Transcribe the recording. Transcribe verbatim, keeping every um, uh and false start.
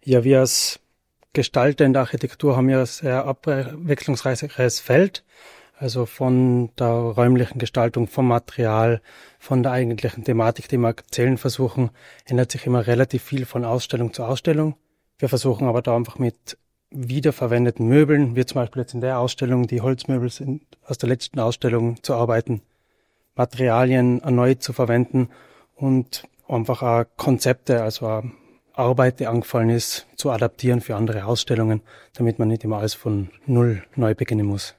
Ja, wir als Gestalter in der Architektur haben ja ein sehr abwechslungsreiches Feld. Also von der räumlichen Gestaltung, vom Material, von der eigentlichen Thematik, die wir erzählen versuchen, ändert sich immer relativ viel von Ausstellung zu Ausstellung. Wir versuchen aber da einfach mit wiederverwendeten Möbeln, wie zum Beispiel jetzt in der Ausstellung, die Holzmöbel sind aus der letzten Ausstellung, zu arbeiten, Materialien erneut zu verwenden und einfach auch Konzepte, also auch Arbeit, die angefallen ist, zu adaptieren für andere Ausstellungen, damit man nicht immer alles von Null neu beginnen muss.